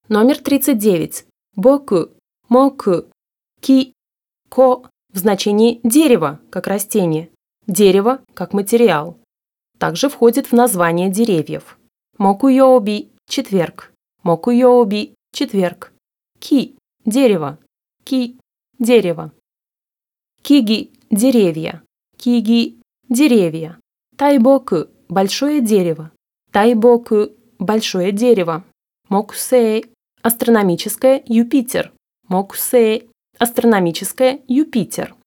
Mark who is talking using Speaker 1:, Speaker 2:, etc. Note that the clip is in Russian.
Speaker 1: Номер 39. Боку, моку, ки, ко в значении дерево, как растение, дерево, как материал. Также входит в название деревьев. Мокуйоби – четверг. Мокуйоби – четверг. Ки – дерево. Ки – дерево. Киги – деревья. Киги – деревья. Тайбоку – большое дерево. Тайбоку – большое дерево. Мокусей – астрономическое Юпитер. Мокусей – астрономическое Юпитер.